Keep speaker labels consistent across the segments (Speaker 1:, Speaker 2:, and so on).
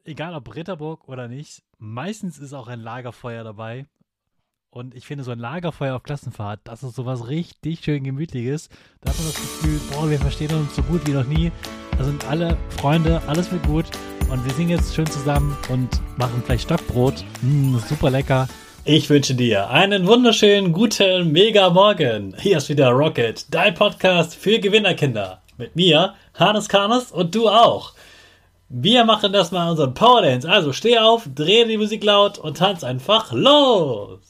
Speaker 1: egal ob Ritterburg oder nicht, meistens ist auch ein Lagerfeuer dabei. Und ich finde, so ein Lagerfeuer auf Klassenfahrt, das ist sowas richtig schön Gemütliches. Da hat man das Gefühl, boah, wir verstehen uns so gut wie noch nie. Da sind alle Freunde, alles wird gut. Und wir singen jetzt schön zusammen und machen vielleicht Stockbrot. Super lecker. Ich wünsche dir einen wunderschönen, guten, mega Morgen. Hier ist wieder Rocket, dein Podcast für Gewinnerkinder. Mit mir, Hannes Karnes und du auch. Wir machen das mal unseren Powerdance. Also steh auf, dreh die Musik laut und tanz einfach los.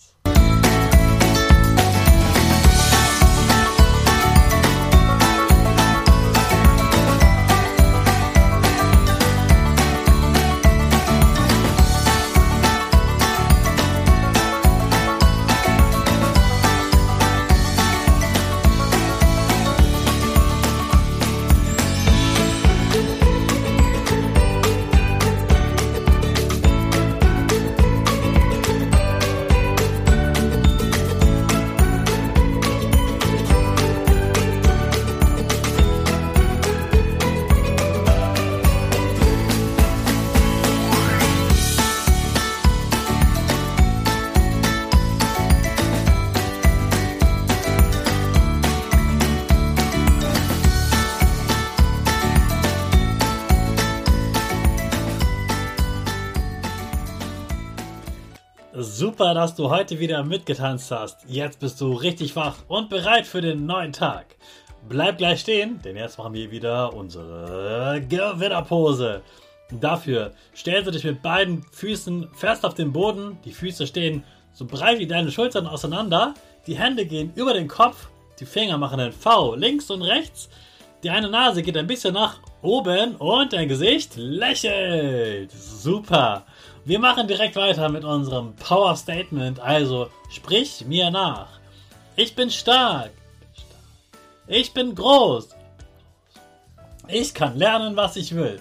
Speaker 1: Super, dass du heute wieder mitgetanzt hast. Jetzt bist du richtig wach und bereit für den neuen Tag. Bleib gleich stehen, denn jetzt machen wir wieder unsere Gewinnerpose. Dafür stellst du dich mit beiden Füßen fest auf den Boden. Die Füße stehen so breit wie deine Schultern auseinander. Die Hände gehen über den Kopf. Die Finger machen ein V links und rechts. Die eine Nase geht ein bisschen nach oben und dein Gesicht lächelt. Super. Wir machen direkt weiter mit unserem Power Statement. Also sprich mir nach. Ich bin stark. Ich bin groß. Ich kann lernen, was ich will.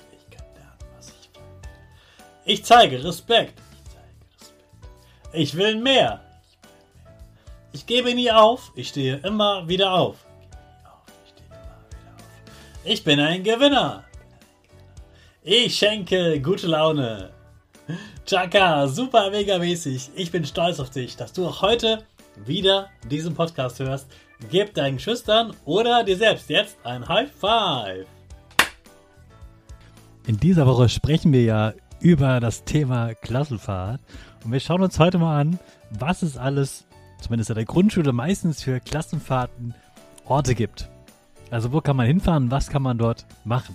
Speaker 1: Ich zeige Respekt. Ich will mehr. Ich gebe nie auf. Ich stehe immer wieder auf. Ich bin ein Gewinner. Ich schenke gute Laune. Chaka, super mega mäßig. Ich bin stolz auf dich, dass du auch heute wieder diesen Podcast hörst. Gib deinen Geschwistern oder dir selbst jetzt ein High Five. In dieser Woche sprechen wir ja über das Thema Klassenfahrt. Und wir schauen uns heute mal an, was es alles, zumindest in der Grundschule, meistens für Klassenfahrten Orte gibt. Also wo kann man hinfahren, was kann man dort machen?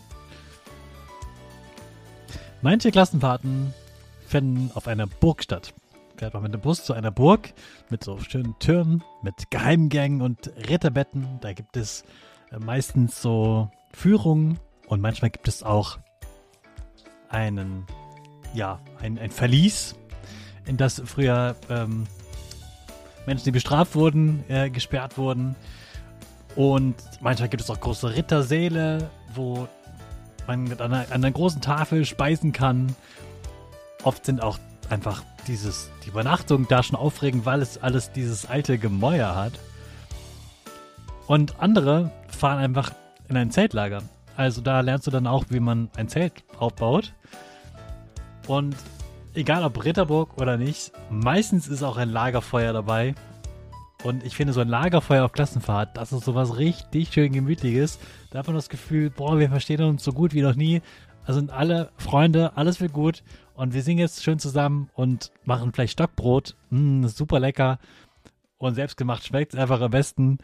Speaker 1: Manche Klassenfahrten finden auf einer Burg statt. Fährt man mit dem Bus zu einer Burg mit so schönen Türmen, mit Geheimgängen und Ritterbetten. Da gibt es meistens so Führungen und manchmal gibt es auch ein Verlies, in das früher Menschen, die bestraft wurden, gesperrt wurden. Und manchmal gibt es auch große Rittersäle, wo man an einer großen Tafel speisen kann. Oft sind auch einfach die Übernachtung da schon aufregend, weil es alles dieses alte Gemäuer hat. Und andere fahren einfach in ein Zeltlager. Also da lernst du dann auch, wie man ein Zelt aufbaut. Und egal ob Ritterburg oder nicht, meistens ist auch ein Lagerfeuer dabei. Und ich finde, so ein Lagerfeuer auf Klassenfahrt, das ist sowas richtig schön Gemütliches. Da hat man das Gefühl, boah, wir verstehen uns so gut wie noch nie. Da sind alle Freunde, alles wird gut. Und wir singen jetzt schön zusammen und machen vielleicht Stockbrot. Super lecker. Und selbstgemacht schmeckt es einfach am besten.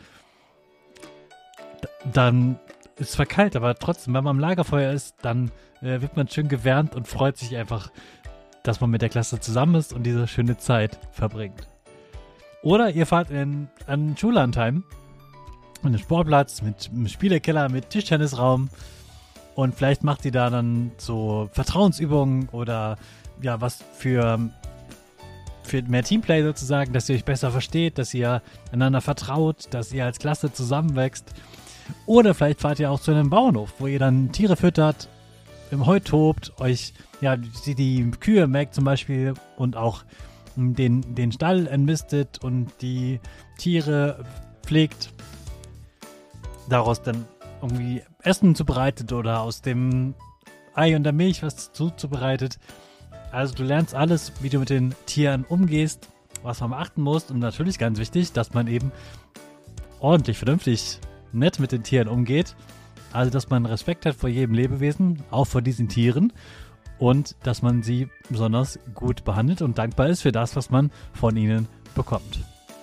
Speaker 1: Dann ist es zwar kalt, aber trotzdem, wenn man am Lagerfeuer ist, dann wird man schön gewärmt und freut sich einfach, dass man mit der Klasse zusammen ist und diese schöne Zeit verbringt. Oder ihr fahrt in einen Schullandheim, in einen Sportplatz mit einem Spielekeller, mit Tischtennisraum und vielleicht macht ihr da dann so Vertrauensübungen oder ja, was für mehr Teamplay sozusagen, dass ihr euch besser versteht, dass ihr einander vertraut, dass ihr als Klasse zusammenwächst. Oder vielleicht fahrt ihr auch zu einem Bauernhof, wo ihr dann Tiere füttert, im Heu tobt, euch ja die Kühe melkt zum Beispiel und auch den Stall entmistet und die Tiere pflegt, daraus dann irgendwie Essen zubereitet oder aus dem Ei und der Milch was zubereitet. Also du lernst alles, wie du mit den Tieren umgehst, was man beachten muss. Und natürlich ganz wichtig, dass man eben ordentlich, vernünftig, nett mit den Tieren umgeht. Also dass man Respekt hat vor jedem Lebewesen, auch vor diesen Tieren. Und dass man sie besonders gut behandelt und dankbar ist für das, was man von ihnen bekommt.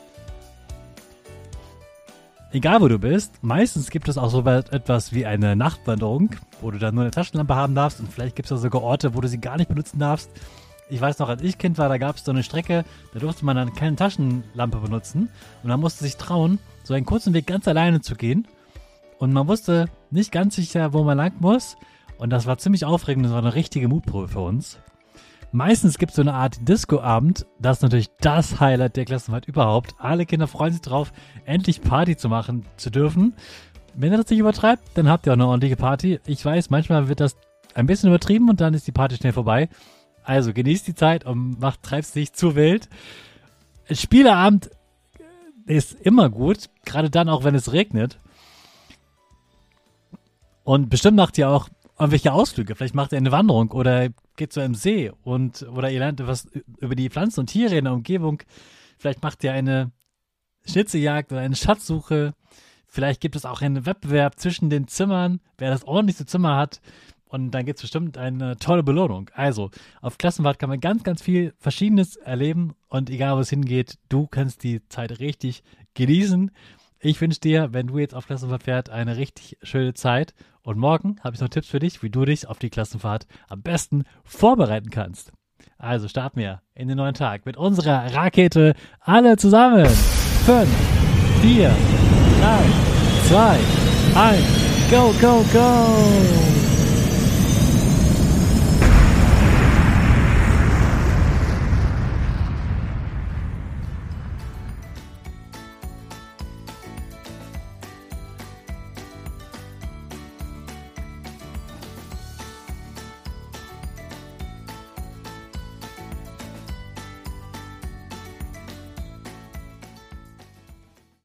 Speaker 1: Egal wo du bist, meistens gibt es auch so etwas wie eine Nachtwanderung, wo du dann nur eine Taschenlampe haben darfst und vielleicht gibt es da sogar Orte, wo du sie gar nicht benutzen darfst. Ich weiß noch, als ich Kind war, da gab es so eine Strecke, da durfte man dann keine Taschenlampe benutzen und man musste sich trauen, so einen kurzen Weg ganz alleine zu gehen und man wusste nicht ganz sicher, wo man lang muss und das war ziemlich aufregend, das war eine richtige Mutprobe für uns. Meistens gibt es so eine Art Disco-Abend. Das ist natürlich das Highlight der Klassenfahrt überhaupt. Alle Kinder freuen sich drauf, endlich Party zu machen zu dürfen. Wenn ihr das nicht übertreibt, dann habt ihr auch eine ordentliche Party. Ich weiß, manchmal wird das ein bisschen übertrieben und dann ist die Party schnell vorbei. Also genießt die Zeit und treib's nicht zu wild. Spieleabend ist immer gut, gerade dann auch, wenn es regnet. Und bestimmt macht ihr auch irgendwelche Ausflüge. Vielleicht macht ihr eine Wanderung oder geht zu einem See oder ihr lernt etwas über die Pflanzen und Tiere in der Umgebung. Vielleicht macht ihr eine Schnitzeljagd oder eine Schatzsuche. Vielleicht gibt es auch einen Wettbewerb zwischen den Zimmern, wer das ordentlichste Zimmer hat. Und dann gibt es bestimmt eine tolle Belohnung. Also, auf Klassenfahrt kann man ganz, ganz viel Verschiedenes erleben. Und egal, wo es hingeht, du kannst die Zeit richtig genießen. Ich wünsche dir, wenn du jetzt auf Klassenfahrt fährst, eine richtig schöne Zeit. Und morgen habe ich noch Tipps für dich, wie du dich auf die Klassenfahrt am besten vorbereiten kannst. Also starten wir in den neuen Tag mit unserer Rakete. Alle zusammen. 5, 4, 3, 2, 1. Go, go, go!